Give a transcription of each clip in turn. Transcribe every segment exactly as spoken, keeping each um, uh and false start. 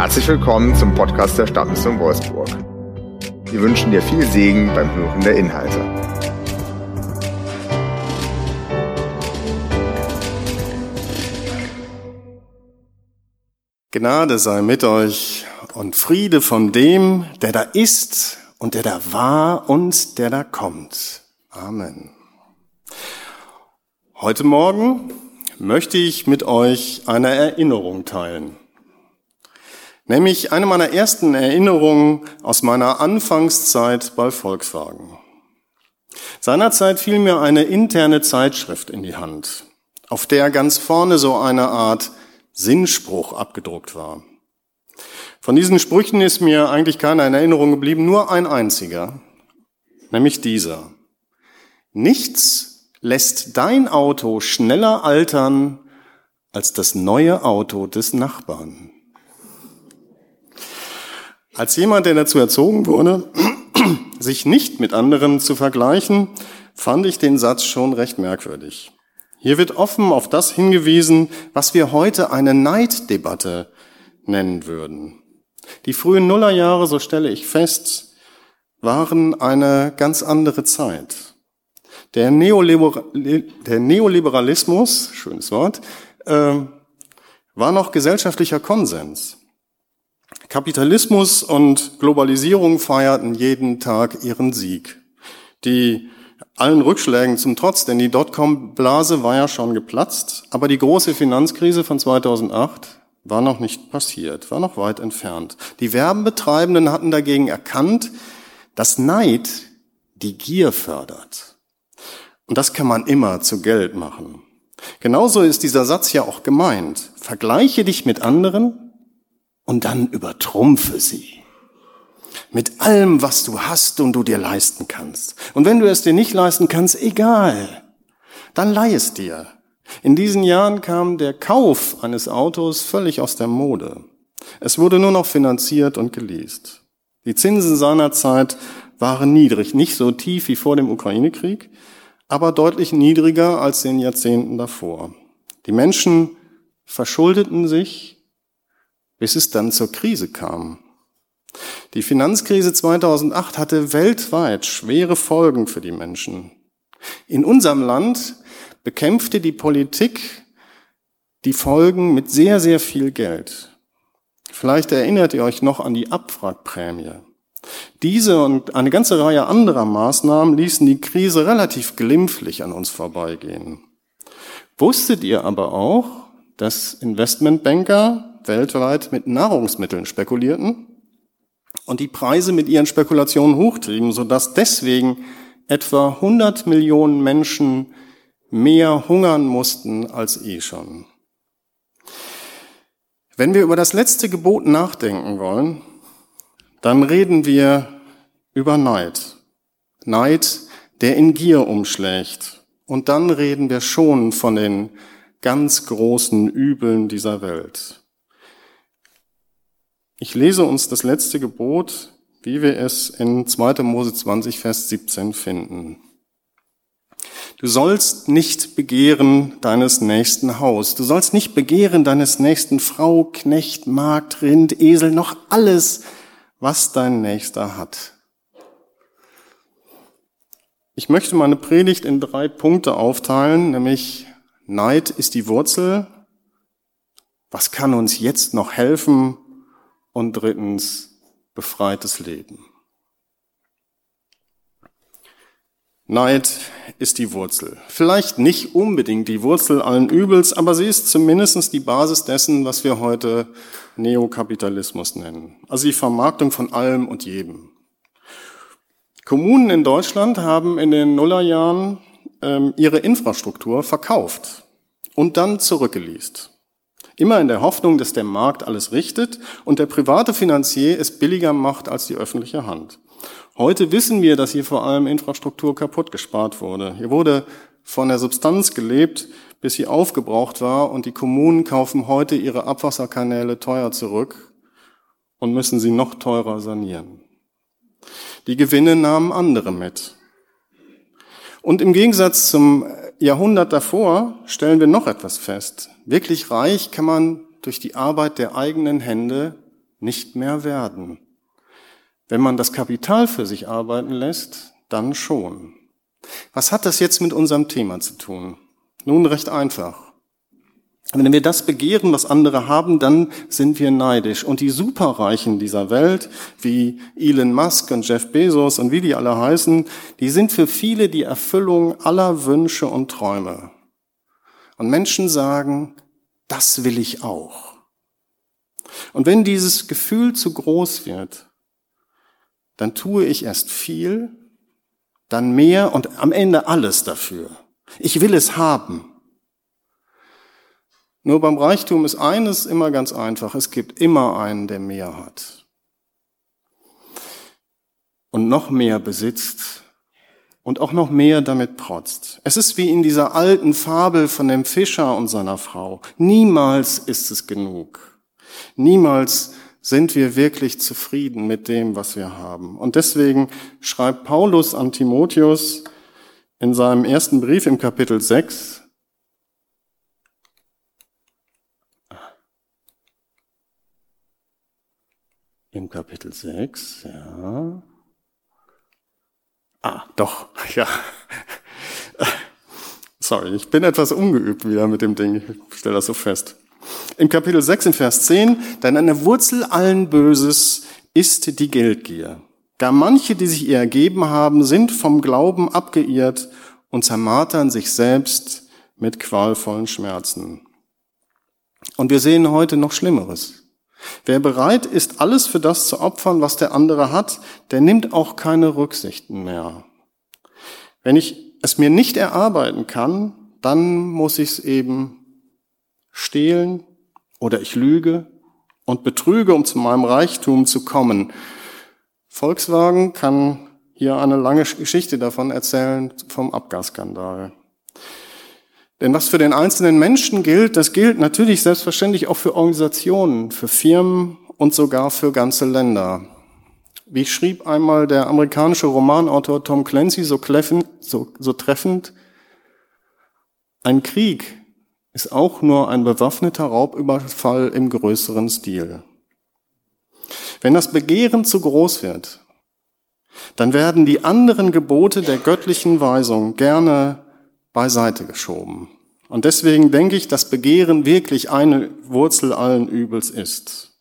Herzlich willkommen zum Podcast der Stadtmission Wolfsburg. Wir wünschen dir viel Segen beim Hören der Inhalte. Gnade sei mit euch und Friede von dem, der da ist und der da war und der da kommt. Amen. Heute Morgen möchte ich mit euch eine Erinnerung teilen. Nämlich eine meiner ersten Erinnerungen aus meiner Anfangszeit bei Volkswagen. Seinerzeit fiel mir eine interne Zeitschrift in die Hand, auf der ganz vorne so eine Art Sinnspruch abgedruckt war. Von diesen Sprüchen ist mir eigentlich keine Erinnerung geblieben, nur ein einziger, nämlich dieser. Nichts lässt dein Auto schneller altern als das neue Auto des Nachbarn. Als jemand, der dazu erzogen wurde, sich nicht mit anderen zu vergleichen, fand ich den Satz schon recht merkwürdig. Hier wird offen auf das hingewiesen, was wir heute eine Neiddebatte nennen würden. Die frühen Nullerjahre, so stelle ich fest, waren eine ganz andere Zeit. Der, Neoliber- der Neoliberalismus, schönes Wort, äh, war noch gesellschaftlicher Konsens. Kapitalismus und Globalisierung feierten jeden Tag ihren Sieg. Die allen Rückschlägen zum Trotz, denn die Dotcom-Blase war ja schon geplatzt, aber die große Finanzkrise von zweitausendacht war noch nicht passiert, war noch weit entfernt. Die Werbetreibenden hatten dagegen erkannt, dass Neid die Gier fördert. Und das kann man immer zu Geld machen. Genauso ist dieser Satz ja auch gemeint. Vergleiche dich mit anderen und dann übertrumpfe sie. Mit allem, was du hast und du dir leisten kannst. Und wenn du es dir nicht leisten kannst, egal, dann leih es dir. In diesen Jahren kam der Kauf eines Autos völlig aus der Mode. Es wurde nur noch finanziert und geleast. Die Zinsen seinerzeit waren niedrig, nicht so tief wie vor dem Ukraine-Krieg, aber deutlich niedriger als in den Jahrzehnten davor. Die Menschen verschuldeten sich, bis es dann zur Krise kam. Die Finanzkrise zweitausendacht hatte weltweit schwere Folgen für die Menschen. In unserem Land bekämpfte die Politik die Folgen mit sehr, sehr viel Geld. Vielleicht erinnert ihr euch noch an die Abwrackprämie. Diese und eine ganze Reihe anderer Maßnahmen ließen die Krise relativ glimpflich an uns vorbeigehen. Wusstet ihr aber auch, dass Investmentbanker weltweit mit Nahrungsmitteln spekulierten und die Preise mit ihren Spekulationen hochtrieben, sodass deswegen etwa hundert Millionen Menschen mehr hungern mussten als eh schon. Wenn wir über das letzte Gebot nachdenken wollen, dann reden wir über Neid. Neid, der in Gier umschlägt. Und dann reden wir schon von den ganz großen Übeln dieser Welt. Ich lese uns das letzte Gebot, wie wir es in zweiter Mose zwanzig, Vers siebzehn finden. Du sollst nicht begehren deines nächsten Haus. Du sollst nicht begehren deines nächsten Frau, Knecht, Magd, Rind, Esel, noch alles, was dein Nächster hat. Ich möchte meine Predigt in drei Punkte aufteilen, nämlich Neid ist die Wurzel. Was kann uns jetzt noch helfen? Und drittens, befreites Leben. Neid ist die Wurzel. Vielleicht nicht unbedingt die Wurzel allen Übels, aber sie ist zumindest die Basis dessen, was wir heute Neokapitalismus nennen. Also die Vermarktung von allem und jedem. Kommunen in Deutschland haben in den Nullerjahren ähm, ihre Infrastruktur verkauft und dann zurückgeleast. Immer in der Hoffnung, dass der Markt alles richtet und der private Finanzier es billiger macht als die öffentliche Hand. Heute wissen wir, dass hier vor allem Infrastruktur kaputt gespart wurde. Hier wurde von der Substanz gelebt, bis sie aufgebraucht war, und die Kommunen kaufen heute ihre Abwasserkanäle teuer zurück und müssen sie noch teurer sanieren. Die Gewinne nahmen andere mit. Und im Gegensatz zum Jahrhundert davor stellen wir noch etwas fest. Wirklich reich kann man durch die Arbeit der eigenen Hände nicht mehr werden. Wenn man das Kapital für sich arbeiten lässt, dann schon. Was hat das jetzt mit unserem Thema zu tun? Nun, recht einfach. Wenn wir das begehren, was andere haben, dann sind wir neidisch. Und die Superreichen dieser Welt, wie Elon Musk und Jeff Bezos und wie die alle heißen, die sind für viele die Erfüllung aller Wünsche und Träume. Und Menschen sagen, das will ich auch. Und wenn dieses Gefühl zu groß wird, dann tue ich erst viel, dann mehr und am Ende alles dafür. Ich will es haben. Nur beim Reichtum ist eines immer ganz einfach. Es gibt immer einen, der mehr hat. Und noch mehr besitzt und auch noch mehr damit protzt. Es ist wie in dieser alten Fabel von dem Fischer und seiner Frau. Niemals ist es genug. Niemals sind wir wirklich zufrieden mit dem, was wir haben. Und deswegen schreibt Paulus an Timotheus in seinem ersten Brief im Kapitel sechs, Im Kapitel sechs, ja. Ah, doch, ja. Sorry, ich bin etwas ungeübt wieder mit dem Ding. Ich stelle das so fest. Im Kapitel sechs, in Vers zehn, denn eine Wurzel allen Böses ist die Geldgier. Gar manche, die sich ihr ergeben haben, sind vom Glauben abgeirrt und zermartern sich selbst mit qualvollen Schmerzen. Und wir sehen heute noch Schlimmeres. Wer bereit ist, alles für das zu opfern, was der andere hat, der nimmt auch keine Rücksichten mehr. Wenn ich es mir nicht erarbeiten kann, dann muss ich es eben stehlen oder ich lüge und betrüge, um zu meinem Reichtum zu kommen. Volkswagen kann hier eine lange Geschichte davon erzählen vom Abgasskandal. Denn was für den einzelnen Menschen gilt, das gilt natürlich selbstverständlich auch für Organisationen, für Firmen und sogar für ganze Länder. Wie schrieb einmal der amerikanische Romanautor Tom Clancy so, kläffen, so, so treffend, ein Krieg ist auch nur ein bewaffneter Raubüberfall im größeren Stil. Wenn das Begehren zu groß wird, dann werden die anderen Gebote der göttlichen Weisung gerne beiseite geschoben. Und deswegen denke ich, dass Begehren wirklich eine Wurzel allen Übels ist.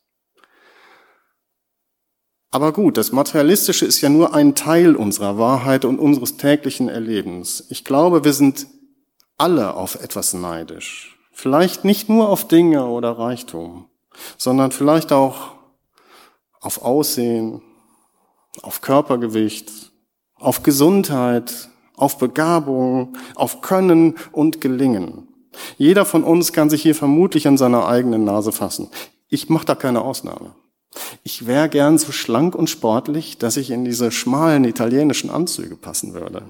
Aber gut, das Materialistische ist ja nur ein Teil unserer Wahrheit und unseres täglichen Erlebens. Ich glaube, wir sind alle auf etwas neidisch. Vielleicht nicht nur auf Dinge oder Reichtum, sondern vielleicht auch auf Aussehen, auf Körpergewicht, auf Gesundheit, auf Begabung, auf Können und Gelingen. Jeder von uns kann sich hier vermutlich an seiner eigenen Nase fassen. Ich mache da keine Ausnahme. Ich wäre gern so schlank und sportlich, dass ich in diese schmalen italienischen Anzüge passen würde.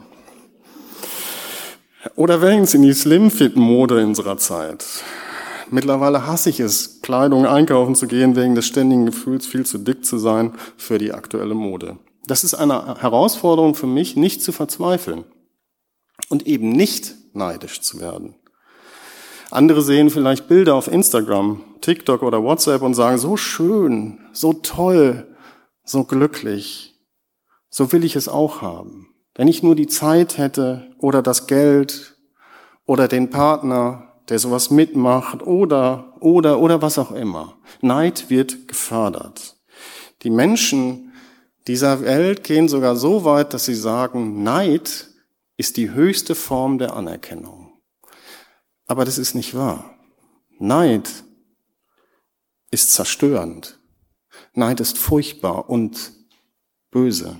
Oder wenigstens in die Slim-Fit-Mode unserer Zeit. Mittlerweile hasse ich es, Kleidung einkaufen zu gehen, wegen des ständigen Gefühls, viel zu dick zu sein für die aktuelle Mode. Das ist eine Herausforderung für mich, nicht zu verzweifeln. Und eben nicht neidisch zu werden. Andere sehen vielleicht Bilder auf Instagram, TikTok oder WhatsApp und sagen, so schön, so toll, so glücklich. So will ich es auch haben. Wenn ich nur die Zeit hätte oder das Geld oder den Partner, der sowas mitmacht oder, oder, oder was auch immer. Neid wird gefördert. Die Menschen dieser Welt gehen sogar so weit, dass sie sagen, Neid ist die höchste Form der Anerkennung. Aber das ist nicht wahr. Neid ist zerstörend. Neid ist furchtbar und böse.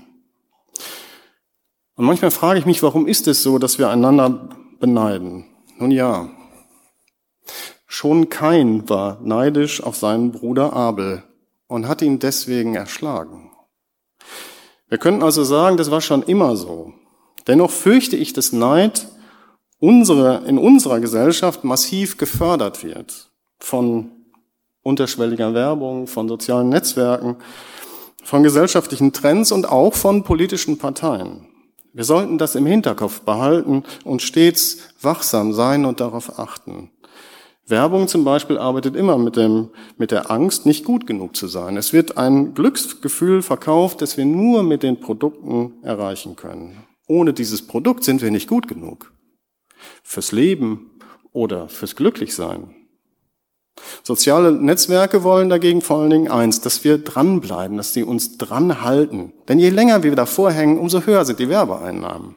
Und manchmal frage ich mich, warum ist es so, dass wir einander beneiden? Nun ja, schon Kain war neidisch auf seinen Bruder Abel und hat ihn deswegen erschlagen. Wir können also sagen, das war schon immer so. Dennoch fürchte ich, dass Neid unsere, in unserer Gesellschaft massiv gefördert wird. Von unterschwelliger Werbung, von sozialen Netzwerken, von gesellschaftlichen Trends und auch von politischen Parteien. Wir sollten das im Hinterkopf behalten und stets wachsam sein und darauf achten. Werbung zum Beispiel arbeitet immer mit dem, mit der Angst, nicht gut genug zu sein. Es wird ein Glücksgefühl verkauft, das wir nur mit den Produkten erreichen können. Ohne dieses Produkt sind wir nicht gut genug. Fürs Leben oder fürs Glücklichsein. Soziale Netzwerke wollen dagegen vor allen Dingen eins, dass wir dranbleiben, dass sie uns dran halten. Denn je länger wir davor hängen, umso höher sind die Werbeeinnahmen.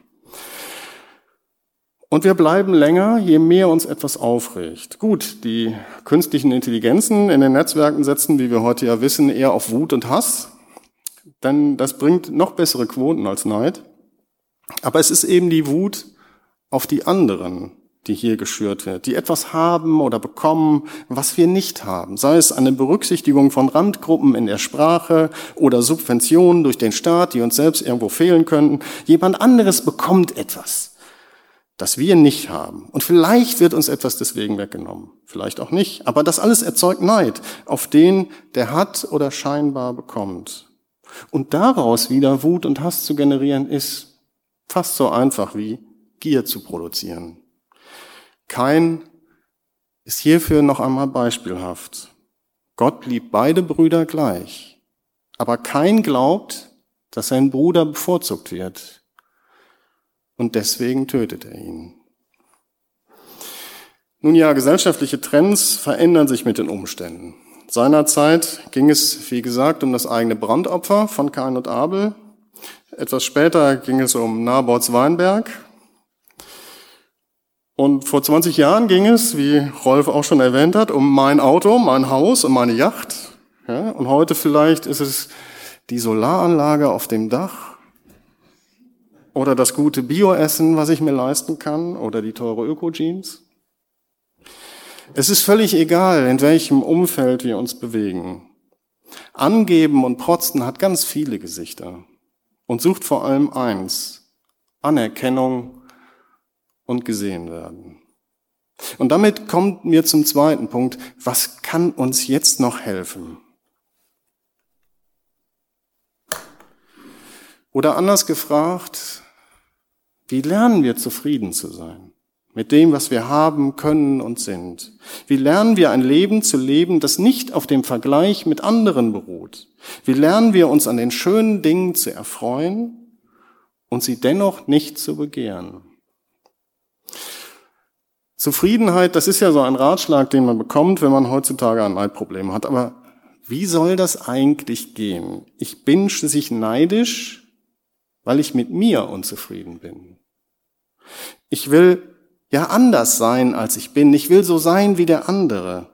Und wir bleiben länger, je mehr uns etwas aufregt. Gut, die künstlichen Intelligenzen in den Netzwerken setzen, wie wir heute ja wissen, eher auf Wut und Hass. Denn das bringt noch bessere Quoten als Neid. Aber es ist eben die Wut auf die anderen, die hier geschürt wird, die etwas haben oder bekommen, was wir nicht haben. Sei es eine Berücksichtigung von Randgruppen in der Sprache oder Subventionen durch den Staat, die uns selbst irgendwo fehlen könnten. Jemand anderes bekommt etwas, das wir nicht haben. Und vielleicht wird uns etwas deswegen weggenommen. Vielleicht auch nicht. Aber das alles erzeugt Neid auf den, der hat oder scheinbar bekommt. Und daraus wieder Wut und Hass zu generieren, ist fast so einfach wie Gier zu produzieren. Kain ist hierfür noch einmal beispielhaft. Gott liebt beide Brüder gleich. Aber Kain glaubt, dass sein Bruder bevorzugt wird. Und deswegen tötet er ihn. Nun ja, gesellschaftliche Trends verändern sich mit den Umständen. Seinerzeit ging es, wie gesagt, um das eigene Brandopfer von Kain und Abel. Etwas später ging es um Nabots Weinberg. Und vor zwanzig Jahren ging es, wie Rolf auch schon erwähnt hat, um mein Auto, mein Haus und meine Yacht. Ja, und heute vielleicht ist es die Solaranlage auf dem Dach oder das gute Bioessen, was ich mir leisten kann, oder die teure Öko-Jeans. Es ist völlig egal, in welchem Umfeld wir uns bewegen. Angeben und protzen hat ganz viele Gesichter und sucht vor allem eins: Anerkennung und gesehen werden. Und damit kommt mir zum zweiten Punkt: Was kann uns jetzt noch helfen? Oder anders gefragt, wie lernen wir zufrieden zu sein mit dem, was wir haben, können und sind? Wie lernen wir ein Leben zu leben, das nicht auf dem Vergleich mit anderen beruht? Wie lernen wir uns an den schönen Dingen zu erfreuen und sie dennoch nicht zu begehren? Zufriedenheit, das ist ja so ein Ratschlag, den man bekommt, wenn man heutzutage ein Neidproblem hat. Aber wie soll das eigentlich gehen? Ich bin schließlich neidisch, weil ich mit mir unzufrieden bin. Ich will ja anders sein, als ich bin. Ich will so sein wie der andere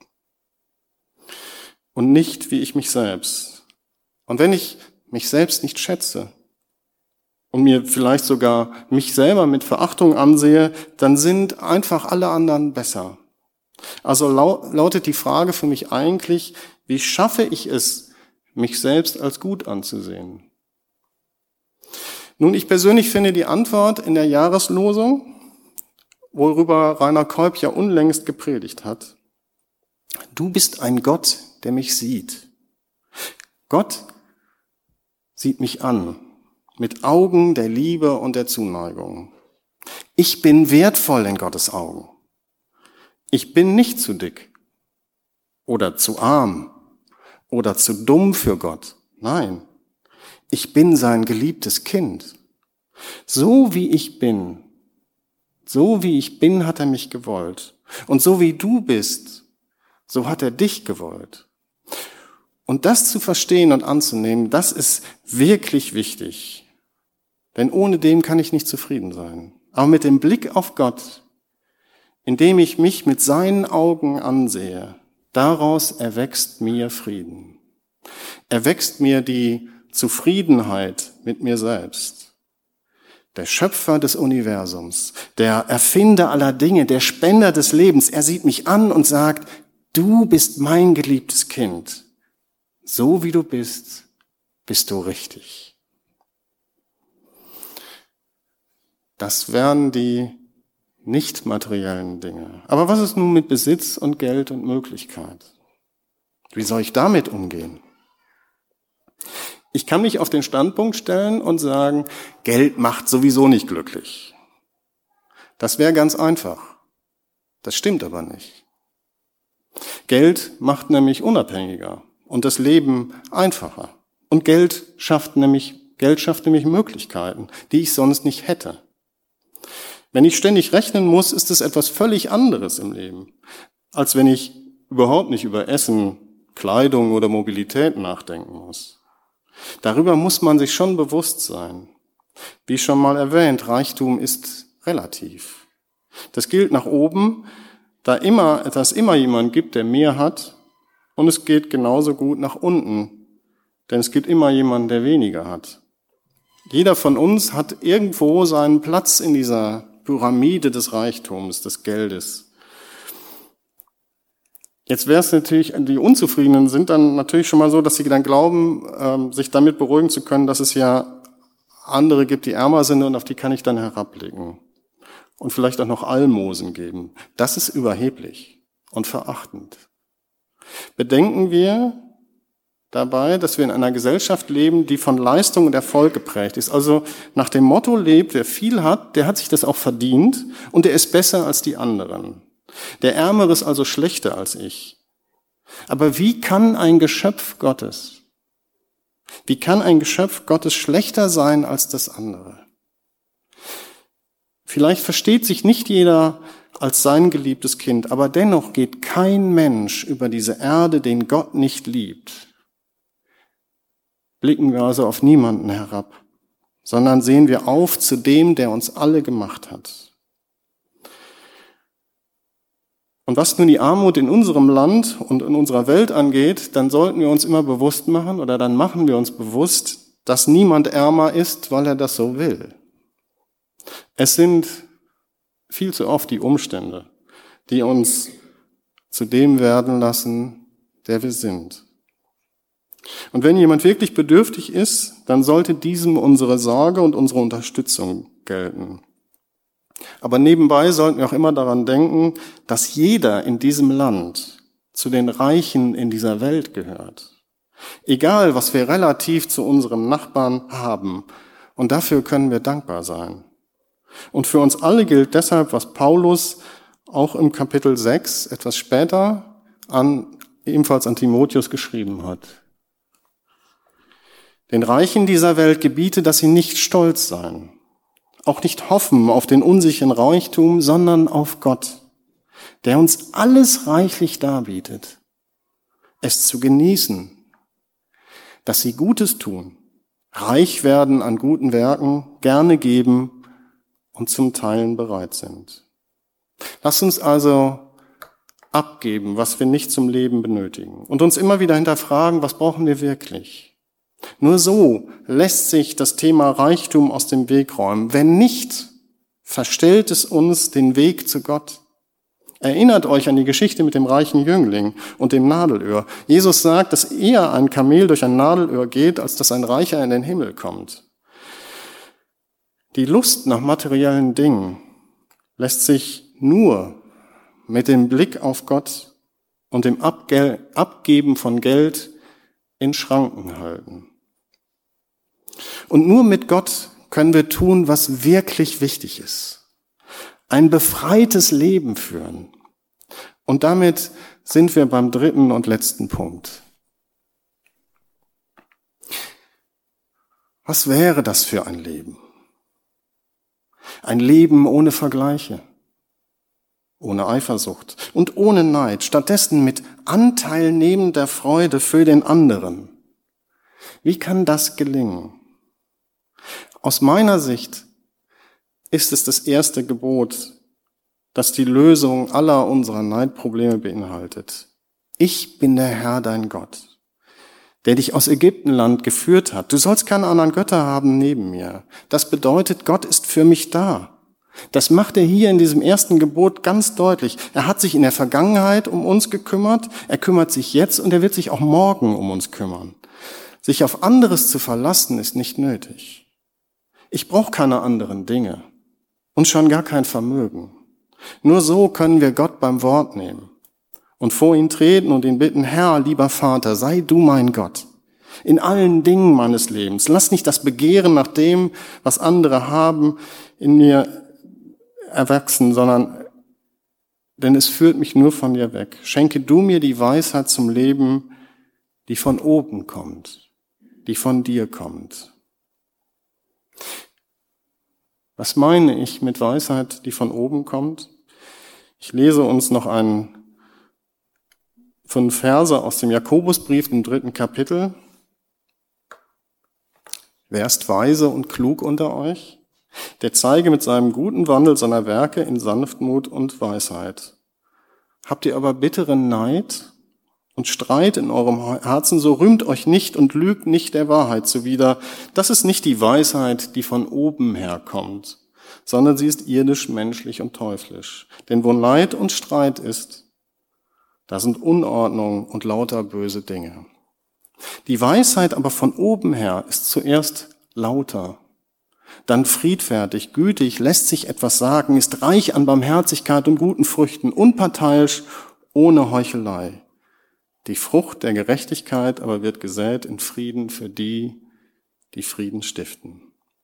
und nicht wie ich mich selbst. Und wenn ich mich selbst nicht schätze und mir vielleicht sogar mich selber mit Verachtung ansehe, dann sind einfach alle anderen besser. Also lautet die Frage für mich eigentlich: Wie schaffe ich es, mich selbst als gut anzusehen? Nun, ich persönlich finde die Antwort in der Jahreslosung, worüber Rainer Kolb ja unlängst gepredigt hat: Du bist ein Gott, der mich sieht. Gott sieht mich an mit Augen der Liebe und der Zuneigung. Ich bin wertvoll in Gottes Augen. Ich bin nicht zu dick oder zu arm oder zu dumm für Gott. Nein, ich bin sein geliebtes Kind. So wie ich bin, so wie ich bin, hat er mich gewollt. Und so wie du bist, so hat er dich gewollt. Und das zu verstehen und anzunehmen, das ist wirklich wichtig. Denn ohne dem kann ich nicht zufrieden sein. Aber mit dem Blick auf Gott, indem ich mich mit seinen Augen ansehe, daraus erwächst mir Frieden. Erwächst mir die Zufriedenheit mit mir selbst. Der Schöpfer des Universums, der Erfinder aller Dinge, der Spender des Lebens, er sieht mich an und sagt: Du bist mein geliebtes Kind. So wie du bist, bist du richtig. Das wären die nicht materiellen Dinge. Aber was ist nun mit Besitz und Geld und Möglichkeit? Wie soll ich damit umgehen? Ich kann mich auf den Standpunkt stellen und sagen, Geld macht sowieso nicht glücklich. Das wäre ganz einfach. Das stimmt aber nicht. Geld macht nämlich unabhängiger und das Leben einfacher. Und Geld schafft nämlich, Geld schafft nämlich Möglichkeiten, die ich sonst nicht hätte. Wenn ich ständig rechnen muss, ist es etwas völlig anderes im Leben, als wenn ich überhaupt nicht über Essen, Kleidung oder Mobilität nachdenken muss. Darüber muss man sich schon bewusst sein. Wie schon mal erwähnt, Reichtum ist relativ. Das gilt nach oben, da immer, dass immer jemand gibt, der mehr hat, und es geht genauso gut nach unten, denn es gibt immer jemanden, der weniger hat. Jeder von uns hat irgendwo seinen Platz in dieser Pyramide des Reichtums, des Geldes. Jetzt wäre es natürlich, die Unzufriedenen sind dann natürlich schon mal so, dass sie dann glauben, ähm, sich damit beruhigen zu können, dass es ja andere gibt, die ärmer sind und auf die kann ich dann herabblicken. Und vielleicht auch noch Almosen geben. Das ist überheblich und verachtend. Bedenken wir dabei, dass wir in einer Gesellschaft leben, die von Leistung und Erfolg geprägt ist. Also nach dem Motto lebt, wer viel hat, der hat sich das auch verdient und der ist besser als die anderen. Der Ärmere ist also schlechter als ich. Aber wie kann ein Geschöpf Gottes, wie kann ein Geschöpf Gottes schlechter sein als das andere? Vielleicht versteht sich nicht jeder als sein geliebtes Kind, aber dennoch geht kein Mensch über diese Erde, den Gott nicht liebt. Blicken wir also auf niemanden herab, sondern sehen wir auf zu dem, der uns alle gemacht hat. Und was nun die Armut in unserem Land und in unserer Welt angeht, dann sollten wir uns immer bewusst machen, oder dann machen wir uns bewusst, dass niemand ärmer ist, weil er das so will. Es sind viel zu oft die Umstände, die uns zu dem werden lassen, der wir sind. Und wenn jemand wirklich bedürftig ist, dann sollte diesem unsere Sorge und unsere Unterstützung gelten. Aber nebenbei sollten wir auch immer daran denken, dass jeder in diesem Land zu den Reichen in dieser Welt gehört. Egal, was wir relativ zu unserem Nachbarn haben. Und dafür können wir dankbar sein. Und für uns alle gilt deshalb, was Paulus auch im Kapitel sechs etwas später an, ebenfalls an Timotheus geschrieben hat. Den Reichen dieser Welt gebiete, dass sie nicht stolz seien, auch nicht hoffen auf den unsicheren Reichtum, sondern auf Gott, der uns alles reichlich darbietet, es zu genießen, dass sie Gutes tun, reich werden an guten Werken, gerne geben und zum Teilen bereit sind. Lasst uns also abgeben, was wir nicht zum Leben benötigen und uns immer wieder hinterfragen, was brauchen wir wirklich? Nur so lässt sich das Thema Reichtum aus dem Weg räumen. Wenn nicht, verstellt es uns den Weg zu Gott. Erinnert euch an die Geschichte mit dem reichen Jüngling und dem Nadelöhr. Jesus sagt, dass eher ein Kamel durch ein Nadelöhr geht, als dass ein Reicher in den Himmel kommt. Die Lust nach materiellen Dingen lässt sich nur mit dem Blick auf Gott und dem Abgel- Abgeben von Geld in Schranken halten. Und nur mit Gott können wir tun, was wirklich wichtig ist. Ein befreites Leben führen. Und damit sind wir beim dritten und letzten Punkt. Was wäre das für ein Leben? Ein Leben ohne Vergleiche, ohne Eifersucht und ohne Neid, stattdessen mit anteilnehmender Freude für den anderen. Wie kann das gelingen? Aus meiner Sicht ist es das erste Gebot, das die Lösung aller unserer Neidprobleme beinhaltet. Ich bin der Herr, dein Gott, der dich aus Ägyptenland geführt hat. Du sollst keine anderen Götter haben neben mir. Das bedeutet, Gott ist für mich da. Das macht er hier in diesem ersten Gebot ganz deutlich. Er hat sich in der Vergangenheit um uns gekümmert, er kümmert sich jetzt und er wird sich auch morgen um uns kümmern. Sich auf anderes zu verlassen ist nicht nötig. Ich brauche keine anderen Dinge und schon gar kein Vermögen. Nur so können wir Gott beim Wort nehmen und vor ihn treten und ihn bitten, Herr, lieber Vater, sei du mein Gott. In allen Dingen meines Lebens. Lass nicht das Begehren nach dem, was andere haben, in mir erwachsen, sondern denn es führt mich nur von dir weg. Schenke du mir die Weisheit zum Leben, die von oben kommt, die von dir kommt. Was meine ich mit Weisheit, die von oben kommt? Ich lese uns noch einen, fünf Verse aus dem Jakobusbrief, dem dritten Kapitel. Wer ist weise und klug unter euch? Der zeige mit seinem guten Wandel seiner Werke in Sanftmut und Weisheit. Habt ihr aber bitteren Neid und Streit in eurem Herzen, so rühmt euch nicht und lügt nicht der Wahrheit zuwider. Das ist nicht die Weisheit, die von oben herkommt, sondern sie ist irdisch, menschlich und teuflisch. Denn wo Neid und Streit ist, da sind Unordnung und lauter böse Dinge. Die Weisheit aber von oben her ist zuerst lauter, dann friedfertig, gütig, lässt sich etwas sagen, ist reich an Barmherzigkeit und guten Früchten, unparteiisch, ohne Heuchelei. Die Frucht der Gerechtigkeit aber wird gesät in Frieden für die, die Frieden stiften.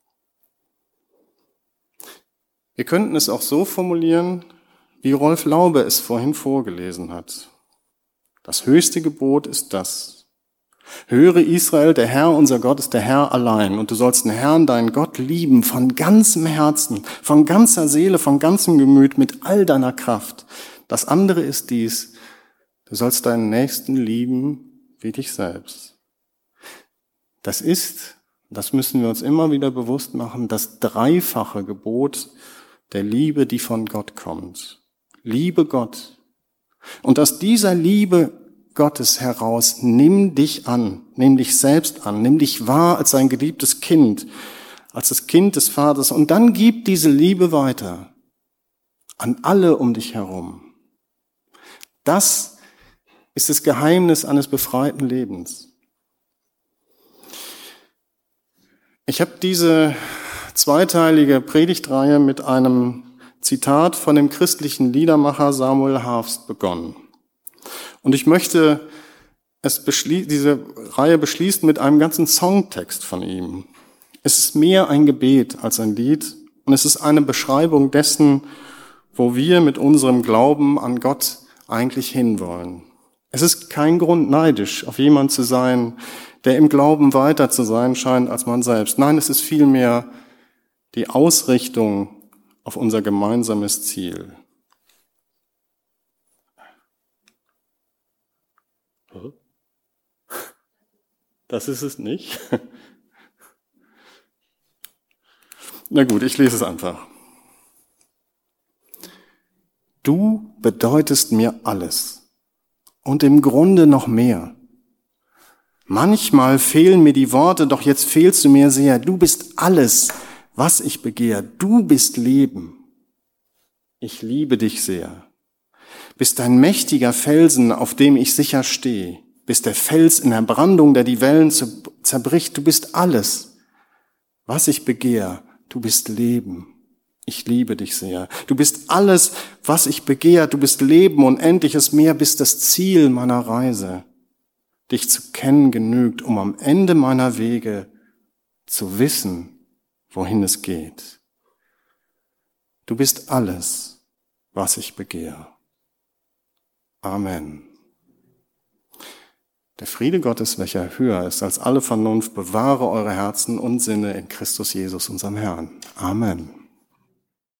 Wir könnten es auch so formulieren, wie Rolf Laube es vorhin vorgelesen hat. Das höchste Gebot ist das: Höre Israel, der Herr, unser Gott, ist der Herr allein. Und du sollst den Herrn, deinen Gott, lieben von ganzem Herzen, von ganzer Seele, von ganzem Gemüt, mit all deiner Kraft. Das andere ist dies: Du sollst deinen Nächsten lieben wie dich selbst. Das ist, das müssen wir uns immer wieder bewusst machen, das dreifache Gebot der Liebe, die von Gott kommt. Liebe Gott. Und aus dieser Liebe Gottes heraus, nimm dich an, nimm dich selbst an, nimm dich wahr als ein geliebtes Kind, als das Kind des Vaters, und dann gib diese Liebe weiter an alle um dich herum. Das ist das Geheimnis eines befreiten Lebens. Ich habe diese zweiteilige Predigtreihe mit einem Zitat von dem christlichen Liedermacher Samuel Harfst begonnen. Und ich möchte es beschlie- diese Reihe beschließen mit einem ganzen Songtext von ihm. Es ist mehr ein Gebet als ein Lied und es ist eine Beschreibung dessen, wo wir mit unserem Glauben an Gott eigentlich hinwollen. Es ist kein Grund, neidisch auf jemanden zu sein, der im Glauben weiter zu sein scheint als man selbst. Nein, es ist vielmehr die Ausrichtung auf unser gemeinsames Ziel. Das ist es nicht. Na gut, ich lese es einfach. Du bedeutest mir alles und im Grunde noch mehr. Manchmal fehlen mir die Worte, doch jetzt fehlst du mir sehr. Du bist alles, was ich begehre. Du bist Leben. Ich liebe dich sehr. Bist ein mächtiger Felsen, auf dem ich sicher stehe. Bist der Fels in der Brandung, der die Wellen zerbricht. Du bist alles, was ich begehre. Du bist Leben. Ich liebe dich sehr. Du bist alles, was ich begehre. Du bist Leben, unendliches Meer, bist das Ziel meiner Reise. Dich zu kennen genügt, um am Ende meiner Wege zu wissen, wohin es geht. Du bist alles, was ich begehre. Amen. Der Friede Gottes, welcher höher ist als alle Vernunft, bewahre eure Herzen und Sinne in Christus Jesus, unserem Herrn. Amen.